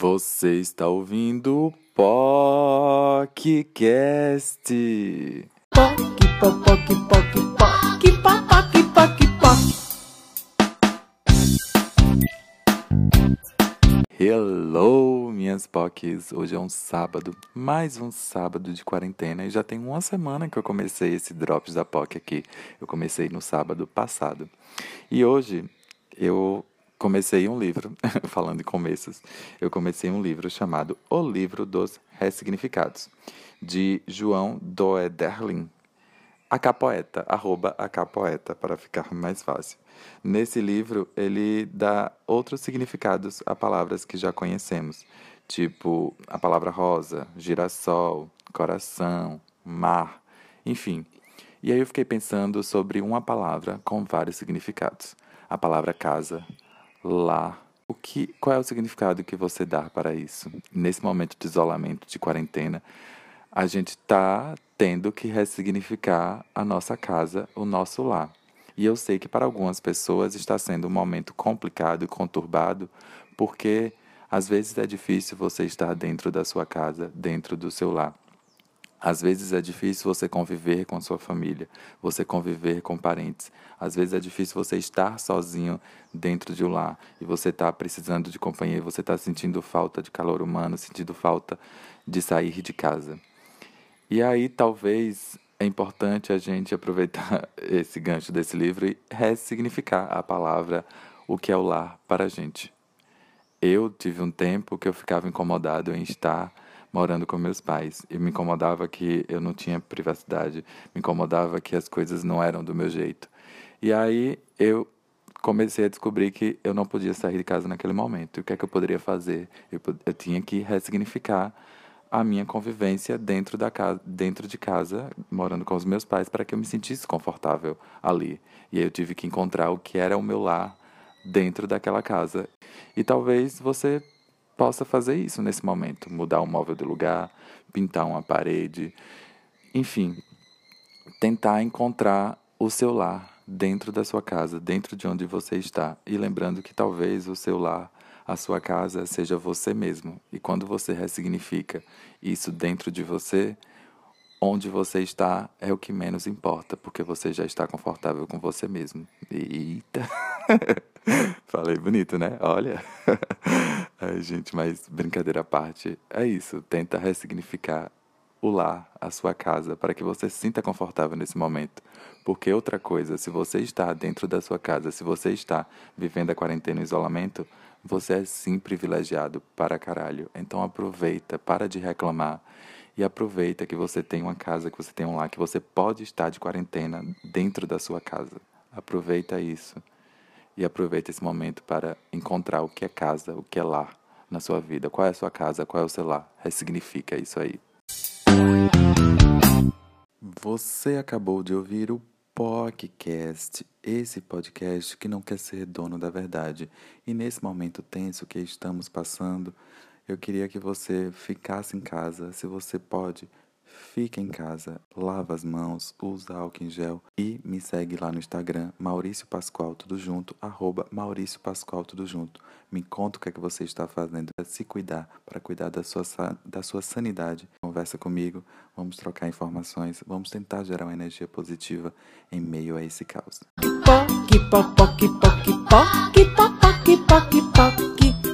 Você está ouvindo o POCcast. Hello, minhas POCs. Hoje é um sábado, mais um sábado de quarentena. E já tem uma semana que eu comecei esse Drops da POC aqui. Eu comecei no sábado passado. E hoje eu comecei um livro, falando em começos, eu comecei um livro chamado O Livro dos Ressignificados, de João Doederlin, @acapoeta, para ficar mais fácil. Nesse livro, ele dá outros significados a palavras que já conhecemos, tipo a palavra rosa, girassol, coração, mar, enfim. E aí eu fiquei pensando sobre uma palavra com vários significados. A palavra casa, lar. Qual é o significado que você dá para isso? Nesse momento de isolamento, de quarentena, a gente está tendo que ressignificar a nossa casa, o nosso lar. E eu sei que para algumas pessoas está sendo um momento complicado e conturbado, porque às vezes é difícil você estar dentro da sua casa, dentro do seu lar. Às vezes é difícil você conviver com a sua família, você conviver com parentes. Às vezes é difícil você estar sozinho dentro de um lar e você está precisando de companhia, você está sentindo falta de calor humano, sentindo falta de sair de casa. E aí talvez é importante a gente aproveitar esse gancho desse livro e ressignificar a palavra, o que é o lar para a gente. Eu tive um tempo que eu ficava incomodado em estar morando com meus pais. E me incomodava que eu não tinha privacidade, me incomodava que as coisas não eram do meu jeito. E aí eu comecei a descobrir que eu não podia sair de casa naquele momento. E o que é que eu poderia fazer? Eu tinha que ressignificar a minha convivência dentro de casa, morando com os meus pais, para que eu me sentisse confortável ali. E aí eu tive que encontrar o que era o meu lar dentro daquela casa. E talvez você possa fazer isso nesse momento, mudar um móvel de lugar, pintar uma parede, enfim, tentar encontrar o seu lar dentro da sua casa, dentro de onde você está. E lembrando que talvez o seu lar, a sua casa, seja você mesmo. E quando você ressignifica isso dentro de você, onde você está é o que menos importa, porque você já está confortável com você mesmo. Eita! Falei bonito, né? Olha. Ai, gente, mas brincadeira à parte, é isso. Tenta ressignificar o lar, a sua casa, para que você se sinta confortável nesse momento. Porque outra coisa, se você está dentro da sua casa, se você está vivendo a quarentena e o isolamento, você é sim privilegiado para caralho. Então aproveita, para de reclamar. E aproveita que você tem uma casa, que você tem um lar, que você pode estar de quarentena dentro da sua casa. Aproveita isso. E aproveita esse momento para encontrar o que é casa, o que é lar na sua vida. Qual é a sua casa, qual é o seu lar? Ressignifica isso aí. Você acabou de ouvir o POCcast, esse podcast que não quer ser dono da verdade. E nesse momento tenso que estamos passando, eu queria que você ficasse em casa. Se você pode, fique em casa, lava as mãos, usa álcool em gel e me segue lá no Instagram, Maurício Pascoal, tudo junto, @Maurício Pascoal, tudo junto. Me conta o que é que você está fazendo para se cuidar, para cuidar da sua sanidade. Conversa comigo, vamos trocar informações, vamos tentar gerar uma energia positiva em meio a esse caos.